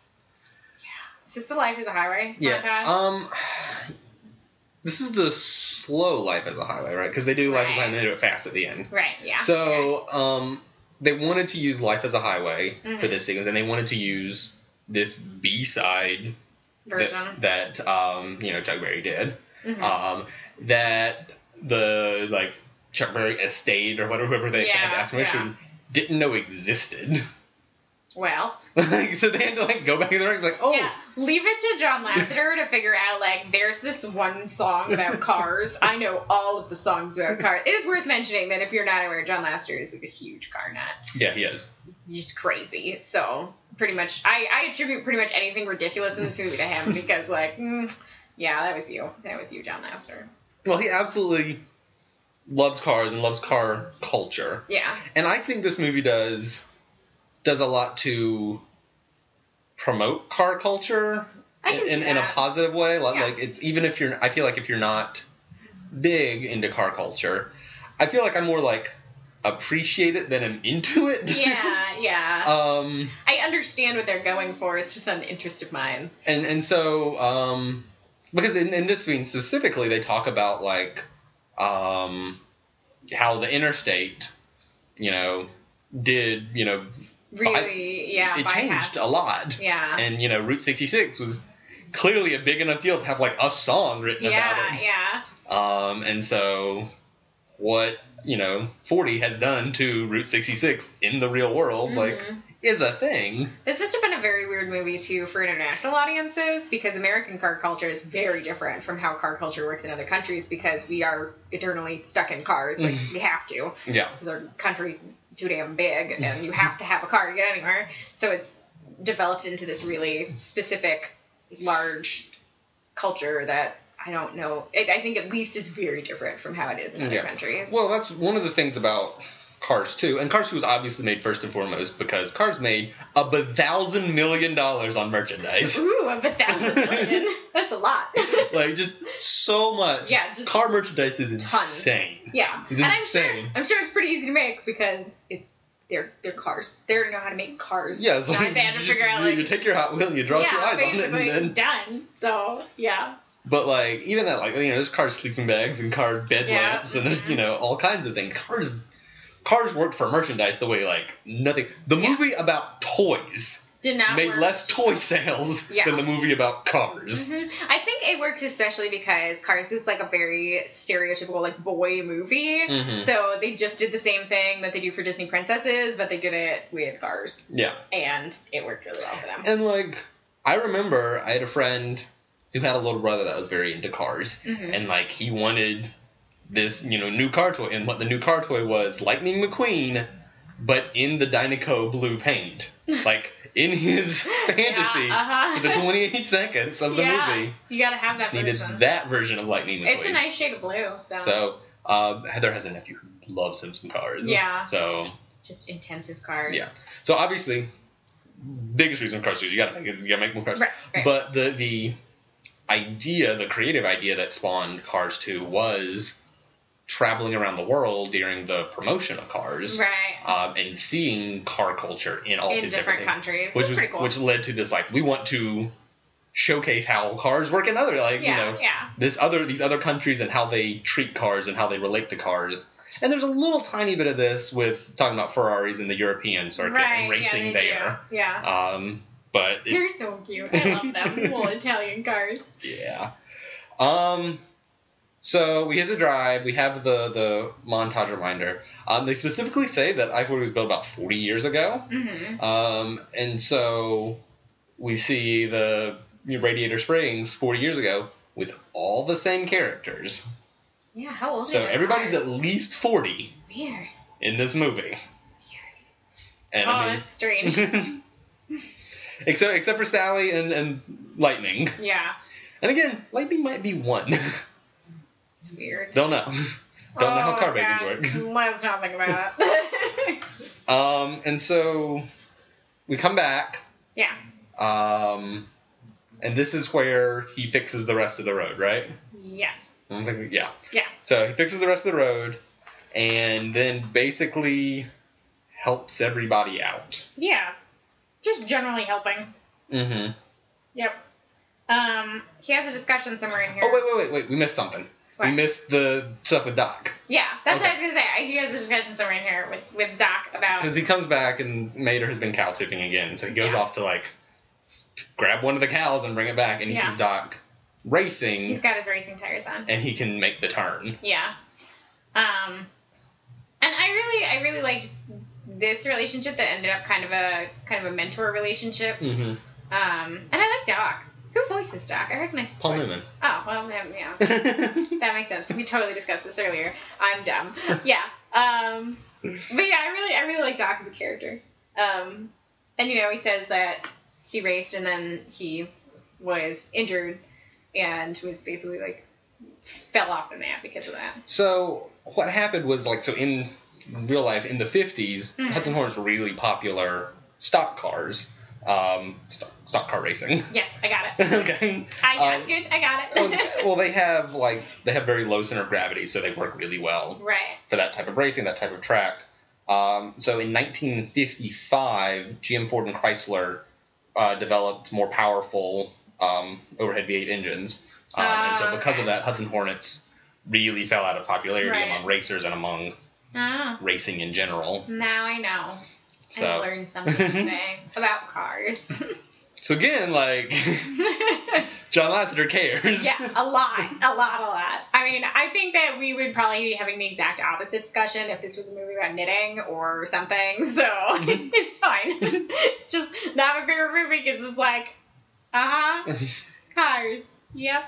Yeah. Is this the Life is a Highway montage? This is the slow Life as a Highway, right? Because they do Life as a Highway and they do it fast at the end. Right. Yeah. So, they wanted to use Life as a Highway for this sequence, and they wanted to use this B-side version that you know, Chuck Berry did. That the, like, Chuck Berry estate or whatever they had to ask permission didn't know existed. Well. So they had to, like, go back in the records, like, oh. Yeah, leave it to John Lasseter to figure out, like, there's this one song about cars. I know all of the songs about cars. It is worth mentioning that if you're not aware, John Lasseter is, like, a huge car nut. Yeah, he is. He's just crazy. So, pretty much, I attribute pretty much anything ridiculous in this movie to him because, like, yeah, that was you. That was you, John Lasseter. Well, he absolutely loves cars and loves car culture. Yeah. And I think this movie does a lot to promote car culture in a positive way. Like it's, even if you're, I feel like if you're not big into car culture, I feel like I'm more like appreciate it than I'm into it. Yeah. I understand what they're going for. It's just an interest of mine. And so because in this scene specifically, they talk about like how the interstate, you know, did, you know, really, it changed a lot. Yeah. And, you know, Route 66 was clearly a big enough deal to have, like, a song written about it. Yeah. And so what, you know, 40 has done to Route 66 in the real world, like, is a thing. This must have been a very weird movie, too, for international audiences, because American car culture is very different from how car culture works in other countries, because we are eternally stuck in cars. Like, we have to. Yeah. Because our country's too damn big, and you have to have a car to get anywhere. So it's developed into this really specific, large culture that I don't know. I think at least is very different from how it is in other countries. Well, that's one of the things about Cars 2. And Cars 2 was obviously made first and foremost because Cars made $1,000 million on merchandise. Ooh, $1,000 million. That's a lot. Like, just so much. Yeah, just car merchandise is insane. Tons. Yeah. It's insane. I'm sure it's pretty easy to make because they're cars. They already know how to make cars. Yeah, it's like, they had to figure out, like, you take your Hot Wheel, you draw your eyes on it, and then done. So, yeah. But, like, even that, like, you know, there's car sleeping bags and car bed lamps, and there's, you know, all kinds of things. Cars worked for merchandise the way, like, nothing. The movie about toys did not made work. Less toy sales than the movie about cars. I think it works especially because Cars is, like, a very stereotypical, like, boy movie. So they just did the same thing that they do for Disney princesses, but they did it with cars. Yeah. And it worked really well for them. And, like, I remember I had a friend who had a little brother that was very into cars. And, like, he wanted this, new car toy. And what the new car toy was, Lightning McQueen, but in the Dynaco blue paint. Like, in his fantasy for the 28 seconds of the movie. You gotta have that version. Needed that version of Lightning McQueen. It's a nice shade of blue. So Heather has a nephew who loves him some cars. Yeah. So just intensive cars. Yeah. So obviously, biggest reason for Cars 2 is you gotta make more cars. Right. But the idea, the creative idea that spawned Cars 2 was traveling around the world during the promotion of Cars, right? And seeing car culture in all these different countries, which pretty cool. Which led to this, like, we want to showcase how cars work in other, like, these other countries and how they treat cars and how they relate to cars. And there's a little tiny bit of this with talking about Ferraris in the European circuit and racing there. Do. Yeah. But they're so cute. I love them. Little Italian cars. Yeah. So we hit the drive. We have the montage reminder. They specifically say that I-40 was built about 40 years ago. Mm-hmm. And so we see the Radiator Springs 40 years ago with all the same characters. Yeah, how old are So they? everybody's at least 40. Weird. In this movie. Weird. And that's strange. except for Sally and Lightning. Yeah. And again, Lightning might be one. It's weird. Don't know. Don't know how car babies work. Let's not think about it. And so we come back. Yeah. And this is where he fixes the rest of the road, right? Yes. Yeah. Yeah. So he fixes the rest of the road, and then basically helps everybody out. Yeah. Just generally helping. Mm-hmm. Yep. He has a discussion somewhere in here. Oh, wait. We missed something. What? We missed the stuff with Doc. Yeah, that's what I was going to say. He has a discussion somewhere in here with Doc about... Because he comes back and Mater has been cow tipping again, so he goes off to, like, grab one of the cows and bring it back, and he sees Doc racing. He's got his racing tires on. And he can make the turn. Yeah. And I really liked this relationship that ended up kind of a mentor relationship. Mm-hmm. And I like Doc. Who voices Doc? I recognize his Paul voice. Newman. Oh, well, yeah. That makes sense. We totally discussed this earlier. I'm dumb. Yeah. But yeah, I really like Doc as a character. And he says that he raced and then he was injured and was basically like fell off the map because of that. So what happened was, like, so in real life in the 50s, Hudson Hornets were really popular stock cars. Stock car racing. Yes, I got it. Okay. I'm good. I got it. Well, they have very low center of gravity, so they work really well for that type of racing, that type of track. So in 1955, GM, Ford, and Chrysler developed more powerful overhead V8 engines, and so because of that, Hudson Hornets really fell out of popularity among racers and among racing in general. Now I know. So. I learned something today about cars. So again, like, John Lasseter cares. Yeah, a lot. I mean, I think that we would probably be having the exact opposite discussion if this was a movie about knitting or something, so it's fine. It's just not my favorite movie because it's like, cars. Yep.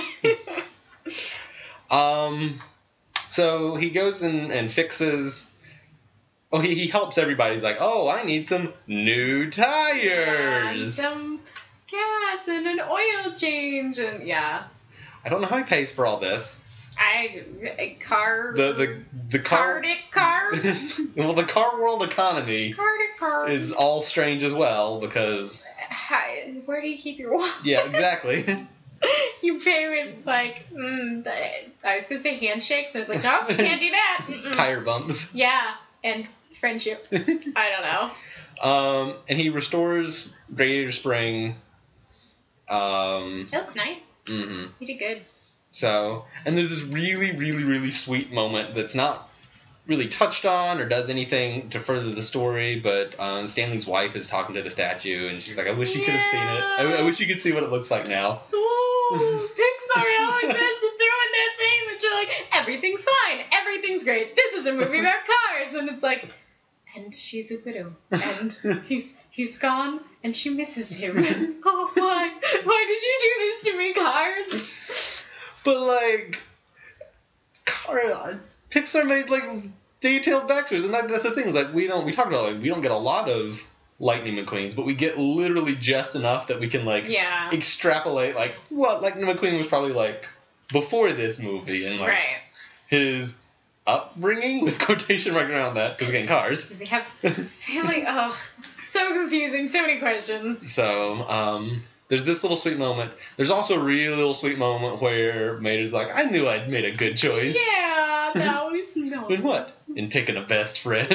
So he goes and fixes... Oh, he helps everybody. He's like, oh, I need some new tires. Some gas and an oil change, and I don't know how he pays for all this. The car. Cardic car. Well, the car world economy Cardic car is all strange as well because. Where do you keep your wallet? Yeah, exactly. You pay with like I was gonna say handshakes, and it's like, no, you can't do that. Tire bumps. Yeah. And friendship. I don't know. And he restores Radiator Spring. It looks nice. Mm-hmm. He did good. So, and there's this really, really, really sweet moment that's not really touched on or does anything to further the story, but Stanley's wife is talking to the statue, and she's like, I wish you could have seen it. I wish you could see what it looks like now. Ooh, Pixar always has to throw in that thing that you're like, everything's fine, everything's great, this is a movie about cars, and it's like, and she's a widow, and he's gone, and she misses him. Oh, why did you do this to me, cars? But, like, Pixar made like detailed backstories, and that's the thing. Is like we talked about like we don't get a lot of Lightning McQueens, but we get literally just enough that we can like extrapolate like what Lightning McQueen was probably like before this movie and like his upbringing with quotation marks around that because again cars. Does he have family? Oh, so confusing. So many questions. So there's this little sweet moment. There's also a really little sweet moment where Mater's like, I knew I'd made a good choice. Yeah, that was no. In what? In picking a best friend.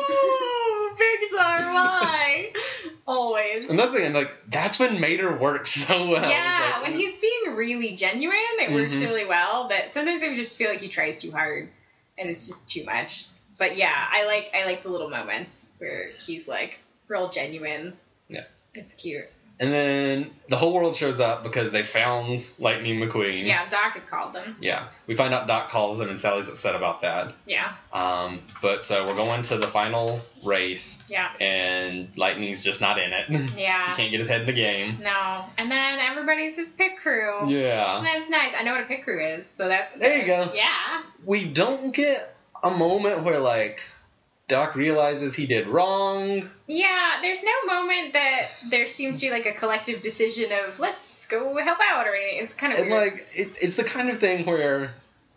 Ooh, Pixar, why? Always. And that's the thing, like, that's when Mater works so well. Yeah, like, when he's being really genuine, it works really well, but sometimes I just feel like he tries too hard, and it's just too much. But yeah, I like the little moments where he's, like, real genuine. Yeah. It's cute. And then the whole world shows up because they found Lightning McQueen. Yeah, Doc had called them. Yeah. We find out Doc calls them, and Sally's upset about that. Yeah. But so we're going to the final race. Yeah. And Lightning's just not in it. Yeah. He can't get his head in the game. No. And then everybody's his pit crew. Yeah. And that's nice. I know what a pit crew is, so that's there you go. Yeah. We don't get a moment where, like, Doc realizes he did wrong. Yeah, there's no moment that there seems to be like a collective decision of let's go help out or anything. It's kind of weird. Like it's the kind of thing where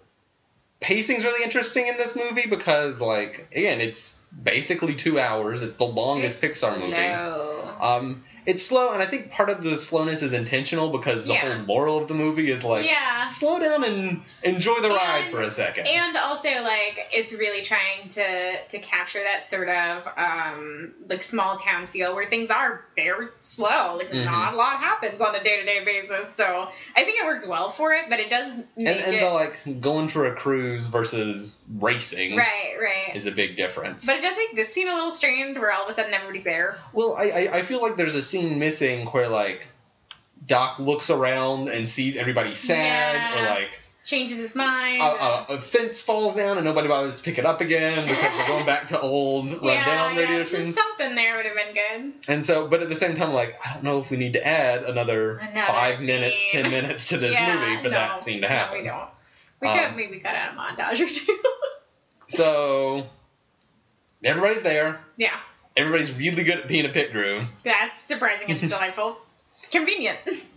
pacing's really interesting in this movie because like again it's basically 2 hours. It's the longest Pixar movie. No. It's slow, and I think part of the slowness is intentional because the whole moral of the movie is like, slow down and enjoy the ride for a second. And also, like, it's really trying to capture that sort of, like, small town feel where things are very slow. Like, not a lot happens on a day-to-day basis. So I think it works well for it, but it does make and the, like, going for a cruise versus racing is a big difference. But it does make this scene a little strange where all of a sudden everybody's there. Well, I feel like there's a scene missing where like Doc looks around and sees everybody sad or like changes his mind. A fence falls down and nobody bothers to pick it up again because we're going back to old rundown radio things. Just something there would have been good. And so, but at the same time, like I don't know if we need to add another 5 minutes, 10 minutes to this movie for that scene to happen. No, we don't. We could have maybe cut out a montage or two. So everybody's there. Yeah. Everybody's really good at being a pit crew. That's surprising and delightful. Convenient.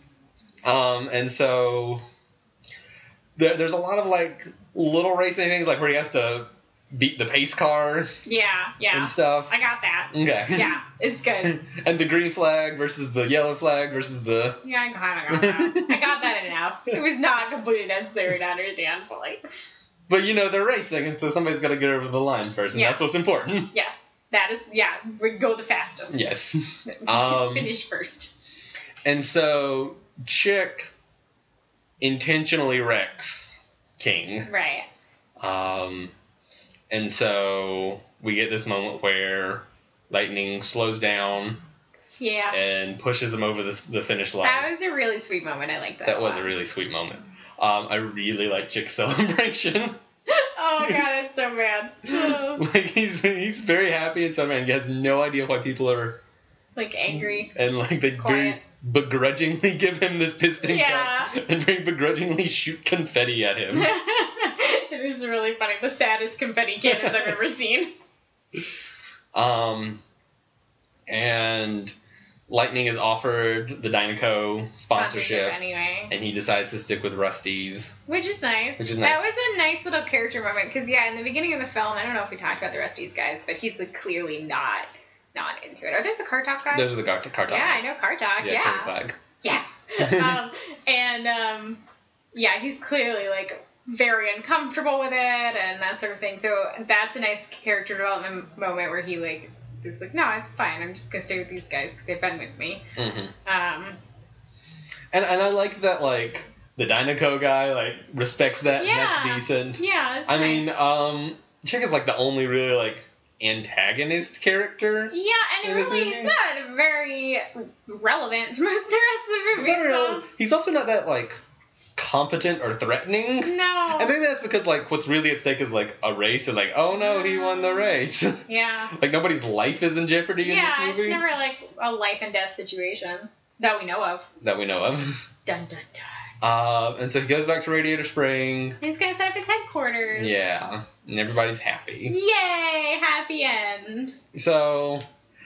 And so there's a lot of like little racing things, like where he has to beat the pace car. Yeah. And stuff. I got that. Okay. Yeah, it's good. And the green flag versus the yellow flag versus the. Yeah, I got that. I got that enough. It was not completely necessary to understand fully. But you know they're racing, and so somebody's got to get over the line first, and that's what's important. Yes. That is, we go the fastest. Yes. Finish first. And so, Chick intentionally wrecks King. Right. And so, we get this moment where Lightning slows down. Yeah. And pushes him over the finish line. That was a really sweet moment. I like that. That was a really sweet moment. I really like Chick's celebration. Oh my god, it's so bad. Like he's very happy and so man, he has no idea why people are like angry. And like they very begrudgingly give him this piston cup and very begrudgingly shoot confetti at him. It is really funny. The saddest confetti cannons I've ever seen. And Lightning is offered the Dynaco sponsorship anyway. And he decides to stick with Rusty's. Which is nice. That was a nice little character moment, because, in the beginning of the film, I don't know if we talked about the Rusty's guys, but he's clearly not into it. Are those the Car Talk guys? Those are the Car Talk guys. Yeah, I know Car Talk, Yeah. He's clearly, like, very uncomfortable with it and that sort of thing. So that's a nice character development moment where he, like, is like, no, it's fine. I'm just gonna stay with these guys because they've been with me. Mm-hmm. And I like that, like, the Dynaco guy, like, respects that. And that's decent. Yeah. I mean, Chick is like the only really like antagonist character. Yeah, and really he's not very relevant to most of the rest of the movie. He's also not that like competent or threatening. No. And maybe that's because like what's really at stake is like a race and like, oh no, he won the race. Yeah. Like nobody's life is in jeopardy in this movie. Yeah, it's never like a life and death situation that we know of. Dun dun dun. And so he goes back to Radiator Spring. He's gonna set up his headquarters. Yeah, and everybody's happy. Yay! Happy end. So,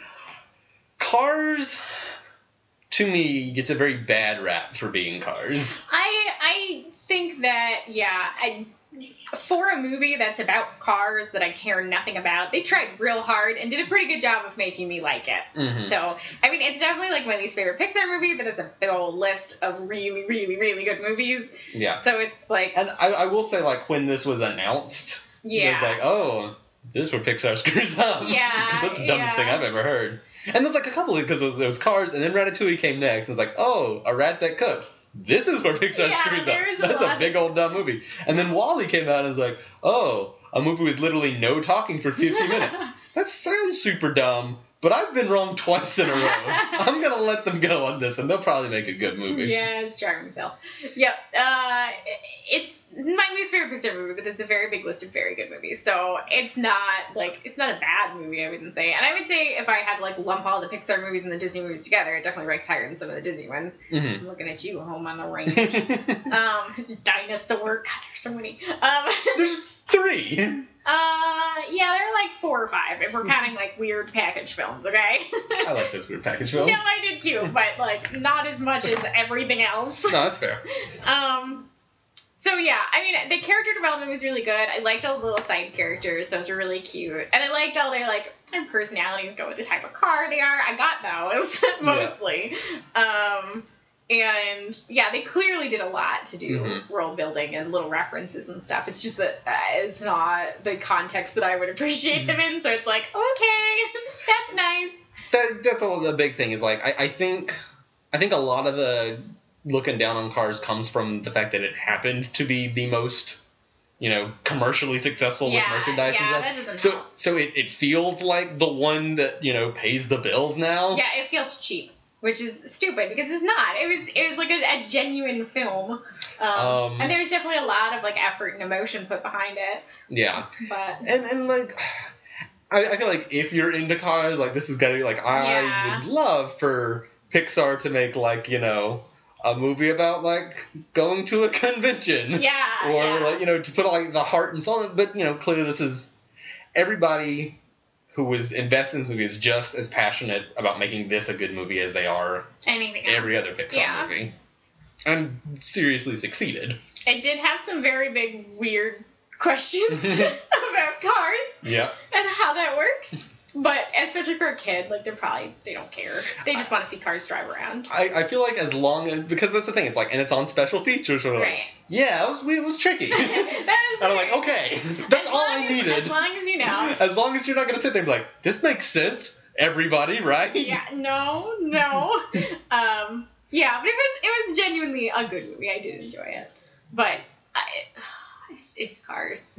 Cars, to me, gets a very bad rap for being Cars. I think that, for a movie that's about cars that I care nothing about, they tried real hard and did a pretty good job of making me like it. Mm-hmm. So, I mean, it's definitely like my least favorite Pixar movie, but it's a big old list of really, really, really good movies. Yeah. So it's like... And I will say, like, when this was announced, it was like, oh, this is where Pixar screws up. Yeah. Because that's the dumbest thing I've ever heard. And there's like a couple of, because there was Cars, and then Ratatouille came next, and it's like, oh, a rat that cooks. This is where Pixar screws up. That's a big old dumb movie. And then WALL-E came out and was like, oh, a movie with literally no talking for 50 minutes. That sounds super dumb, but I've been wrong twice in a row. I'm going to let them go on this, and they'll probably make a good movie. Yeah, it's charming himself. Yep. It's my least favorite Pixar movie, but it's a very big list of very good movies. So it's not a bad movie, I wouldn't say. And I would say if I had to lump all the Pixar movies and the Disney movies together, it definitely ranks higher than some of the Disney ones. Mm-hmm. I'm looking at you, Home on the Range. Dinosaur. God, there's so many. There's 3. Yeah, there are 4 or 5 if we're counting weird package films, okay? I like those weird package films. No, I did too, but not as much as everything else. No, that's fair. So yeah, I mean, the character development was really good. I liked all the little side characters; those were really cute, and I liked all their their personalities go with the type of car they are. I got those mostly. And yeah, they clearly did a lot to do world building and little references and stuff. It's just that it's not the context that I would appreciate them in. So it's like, okay, that's nice. That's a big thing. Is I think a lot of the looking down on Cars comes from the fact that it happened to be the most, commercially successful with merchandise and stuff. That doesn't help. So it feels like the one that pays the bills now. Yeah, it feels cheap. Which is stupid because it's not. It was like a genuine film, and there was definitely a lot of effort and emotion put behind it. Yeah, but and I feel like if you're into Cars, this is gonna be I would love for Pixar to make a movie about going to a convention. Or to put the heart and soul in it. But clearly this is everybody who was invested in the movie is just as passionate about making this a good movie as they are every other Pixar movie. And seriously succeeded. It did have some very big, weird questions about cars. Yeah. And how that works. But especially for a kid, they don't care. They just want to see cars drive around. I feel like as long as, because that's the thing, it's and it's on special features, so yeah, it was tricky. And I'm like, okay, that's all I needed. As long as you know. As long as you're not going to sit there and be like, this makes sense, everybody, right? Yeah, no. Yeah, but it was genuinely a good movie. I did enjoy it. But it's Cars.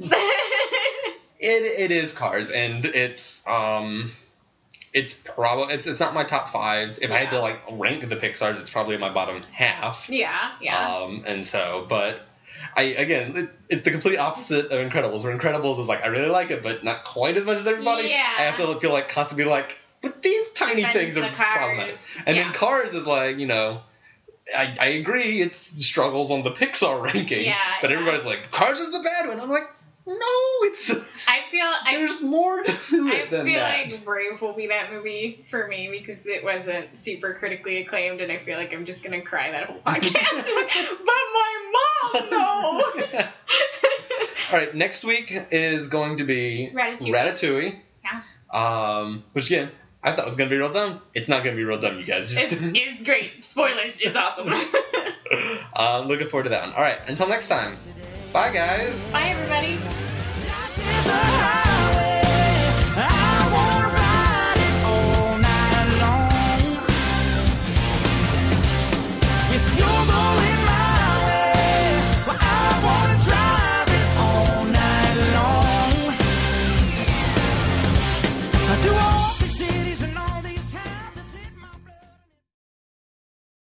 It is Cars, and it's probably it's not my top 5. If I had to rank the Pixars, it's probably in my bottom half. Yeah. And so, but it's the complete opposite of Incredibles. Where Incredibles is I really like it, but not quite as much as everybody. Yeah. I have to feel constantly but these tiny things are problematic. And then Cars is I agree, it struggles on the Pixar ranking. But everybody's Cars is the bad one. I'm like, no, it's. There's more to it than that. I feel Brave will be that movie for me because it wasn't super critically acclaimed, and I feel like I'm just gonna cry that whole podcast. But my mom, no. All right, next week is going to be Ratatouille. Yeah. Which again, I thought was gonna be real dumb. It's not gonna be real dumb, you guys. It's great. Spoilers. It's awesome. Looking forward to that one. All right, until next time. Bye, guys. Bye, everybody.